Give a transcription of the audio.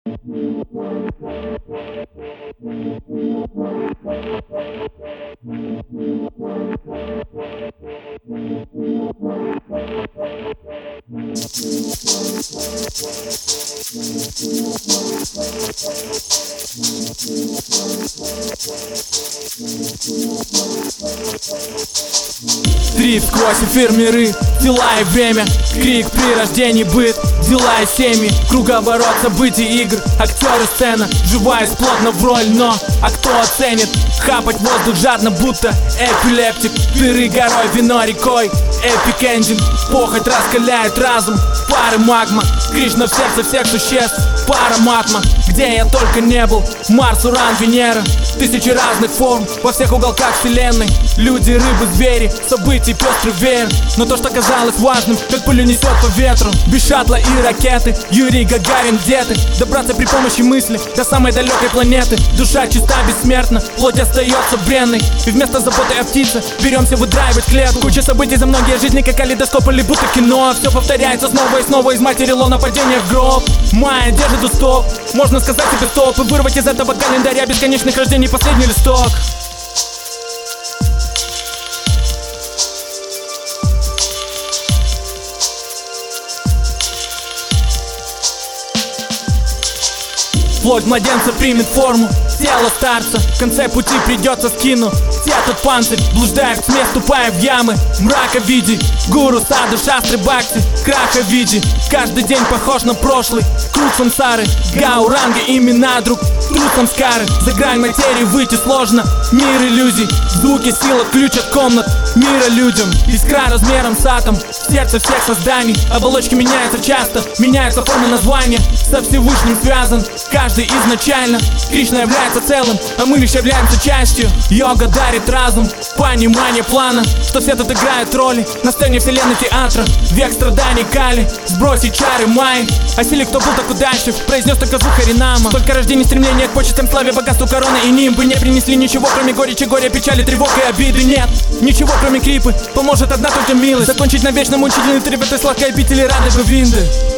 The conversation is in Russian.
Трип сквозь эфир миры, дела и время, крик при рождении, быт, дела и семьи, круговорот событий, игр, актеры, сцена, вживаюсь плотно в роль, но а кто оценит? Хапать воздух жадно, будто эпилептик, пиры горой, вино рекой, эпик энджин, похоть раскаляет разум, пары магма, Кришна в сердце всех существ, параматма, где я только не был, Марс, Уран, Венера, тысячи разных форм во всех уголках вселенной, люди, рыбы, звери, событий пестрый веер, но то, что казалось важным, как пыль несет по ветру, без шаттла и ракеты, Юрий Гагарин, где ты? Добраться при помощи мысли до самой далекой планеты, душа чиста, бессмертна, плоть остается бренной, и вместо заботы о птице беремся выдраивать клетку. Куча событий за многие жизни, как калейдоскоп или будто кино, все повторяется снова и снова, из матери лона падение в гроб. Майя держит уступ, можно сказать себе стоп и вырвать из этого календаря бесконечных рождений последний листок. Плоть младенца примет форму, тело старца, в конце пути придется скину этот панцирь, блуждая в тьме, ступая в ямы, мрака види, гуру саду, шастры, бхакти, краха види. Каждый день похож на прошлый, круг сансары, гауранга, имена друг, труд самскары. За грань материи выйти сложно, мир иллюзий, звуки, сила, ключ от комнат мира людям. Искра размером с атом, сердце всех созданий, оболочки меняются часто, меняются формы названия, со Всевышним связан каждый изначально. Кришна является целым, а мы лишь являемся частью. Йога дарит разум, понимание плана, что все тут играют роли на сцене вселенной театра. Век страданий Кали, сбросить чары Майи, о силе, кто был так удачлив, произнес только звук Харинама. Только рождение, стремление к почестям, славе, богатству, короны и нимбы не принесли ничего, кроме горечи, горя, печали, тревог и обиды. Нет, ничего, кроме крипы, поможет одна только милость закончить навечно мучительный трип этой сладкой обители Рады Говинды.